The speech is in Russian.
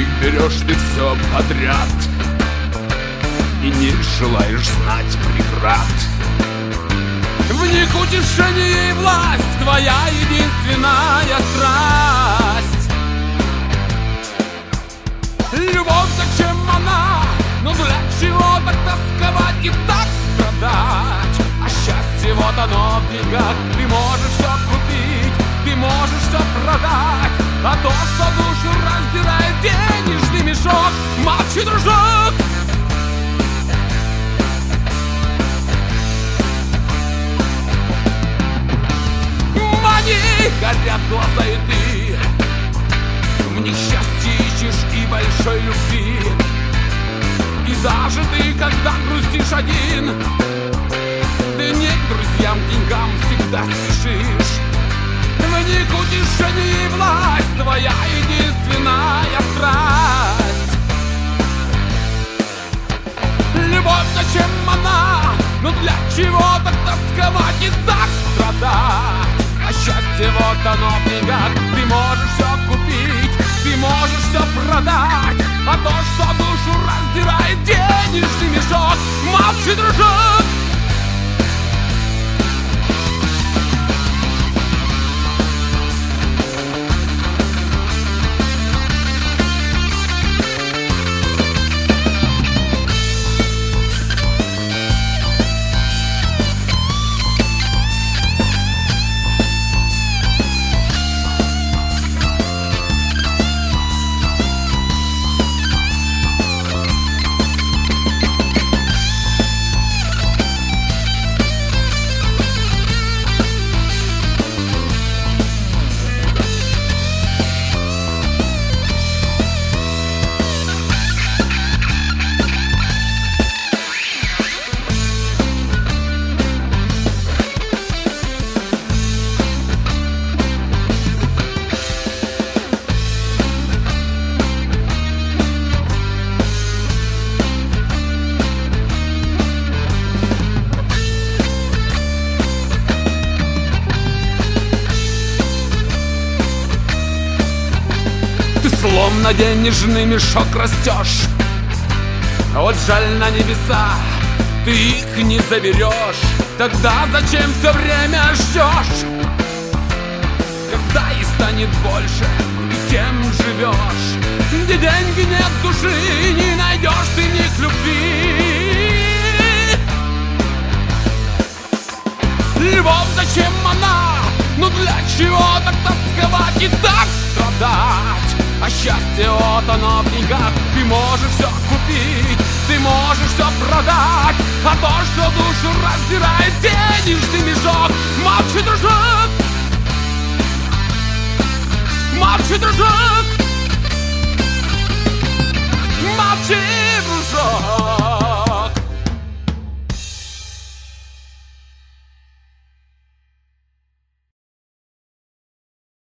денег берешь ты все подряд и не желаешь знать преград. В них утешение и власть, твоя единственная страсть. Любовь, зачем она? Но для чего так тосковать и так страдать? А счастье вот оно в деньгах. Ты можешь все купить, ты можешь все продать, а то, что душу раздирает денежный мешок, молчи, дружок. Мани, горят глаза и ты в них счастье ищешь и большой любви. И даже ты, когда грустишь один, ты не к друзьям, к деньгам всегда спешишь. В них утешение и власть, твоя единственная страсть. Любовь, зачем она? Ну для чего так тосковать и так страдать? А счастье вот оно в деньгах. Ты можешь все купить, ты можешь все продать, а то, что душу раздирает денежный мешок, молчи, дружок. Словно денежный мешок растешь, а вот жаль на небеса, ты их не заберешь. Тогда зачем все время ждешь? Когда и станет больше, и кем живешь? Где деньги нет души, не найдешь ты в них любви. Любовь, зачем она? Ну для чего так тосковать и так страдать? А счастье вот оно в деньгах. Ты можешь все купить, ты можешь все продать, а то, что душу раздирает денежный мешок, молчи, дружок. Молчи, дружок.